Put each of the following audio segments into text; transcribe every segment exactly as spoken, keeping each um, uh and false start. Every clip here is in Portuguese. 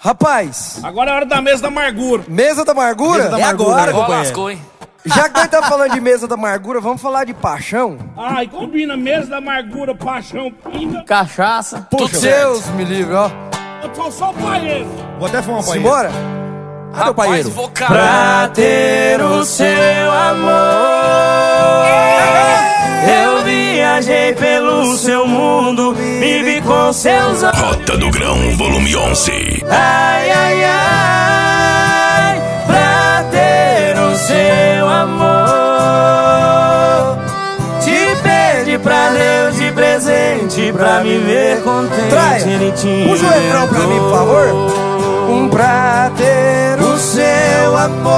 Rapaz. Agora é a hora da mesa da amargura. Mesa da amargura? Mesa da é amargura, agora, né? companheiro. Lascou, hein? Já que nós tá falando de mesa da amargura, vamos falar de paixão? Ai, combina mesa da amargura, paixão, pinga. Cachaça. Puxa, Deus me livre, ó. Eu tô só o paieiro. Vou até fumar um paieiro. Simbora? Cadê o paieiro? Vou pra ter o seu amor, eu viajei pelo seu mundo, me vi com seus olhos. Rota do Grão, volume onze. Ai, ai, ai, pra ter o seu amor, te pedi pra Deus de presente, pra me ver contente. Traia, Ele te puxa o refrão pra mim, por favor. Um pra ter o seu amor,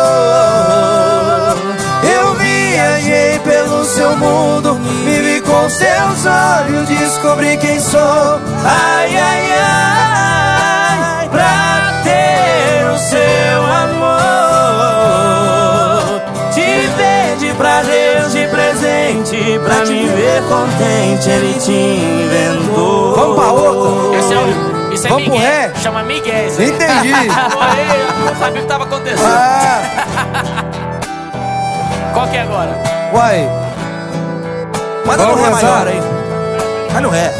eu viajei pelo seu mundo, me vi com seus olhos, descobri quem sou. Ai, ai, ai, pra ter o seu amor, te pedi pra Deus de presente, pra me ver contente, Ele te inventou. Vamos pra outra? Esse é o... Isso é Vamos pro Miguel, ré? chama Miguel. isso aí. Entendi. Oi, eu não sabia o que tava acontecendo. Ah, Qual que é agora? uai. Manda no Vamos ré começar? maior aí. Vai no ré.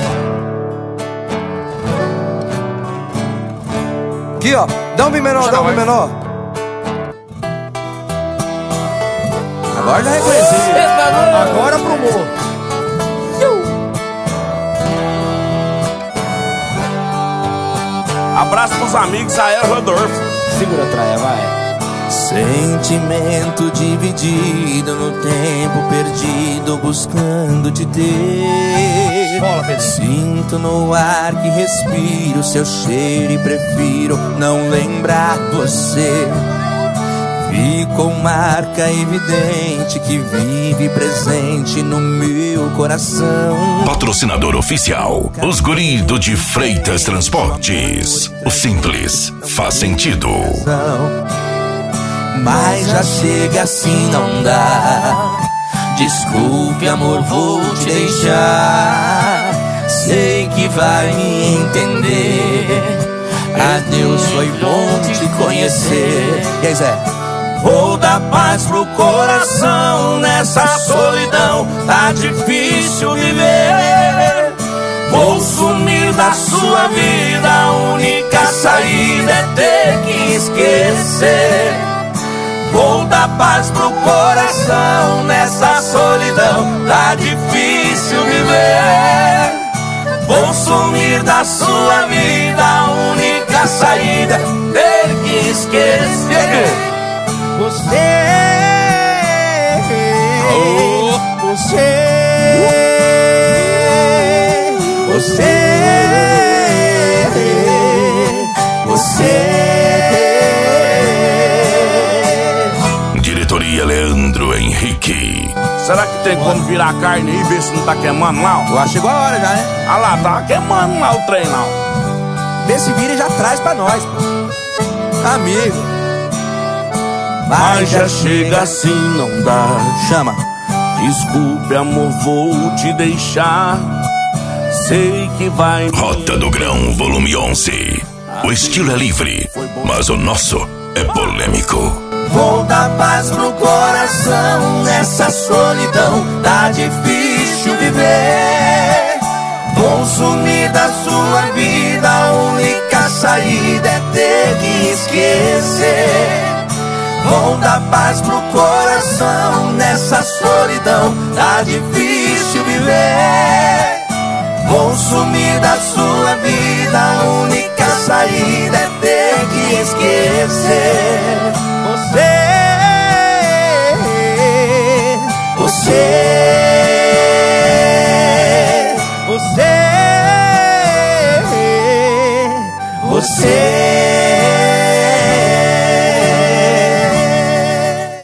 Aqui, ó. Dá um mi menor, dá um mi menor. Agora já reconheci. Agora pro morro. Abraço pros amigos, Aero Rodolfo. Segura a traia, vai. Sentimento dividido no tempo perdido, buscando te ter. Bola, Pedro. Sinto no ar que respiro seu cheiro e prefiro não lembrar você. Ficou marca evidente que vive presente no meu coração. Patrocinador oficial, os guris do de Freitas Transportes. O simples faz sentido. Mas já chega assim, não dá. Desculpe, amor, vou te deixar. Sei que vai me entender. Adeus, foi bom te conhecer. E aí, Zé? Vou dar paz pro coração nessa solidão, tá difícil viver. Vou sumir da sua vida, a única saída é ter que esquecer. Vou dar paz pro coração nessa solidão, tá difícil viver. Vou sumir da sua vida, a única saída é ter que esquecer. Você, Oh, você, você, você. Diretoria Leandro Henrique. Será que tem como virar a carne aí e ver se não tá queimando lá? Eu acho que chegou a hora já, né? Ah lá, tá queimando lá o trem lá. Vê se vira e já traz pra nós, pô. Amigo. Mas já chega assim, não dá. Chama. Desculpe, amor, vou te deixar. Sei que vai. Rota do Grão, volume onze. O estilo é livre, mas o nosso é polêmico. Vou dar paz pro coração nessa solidão, tá difícil viver. Vou sumir da sua vida, a única saída é ter que esquecer. Vou dar paz pro coração nessa solidão, tá difícil viver. Vou sumir da sua vida, a única saída é ter que esquecer.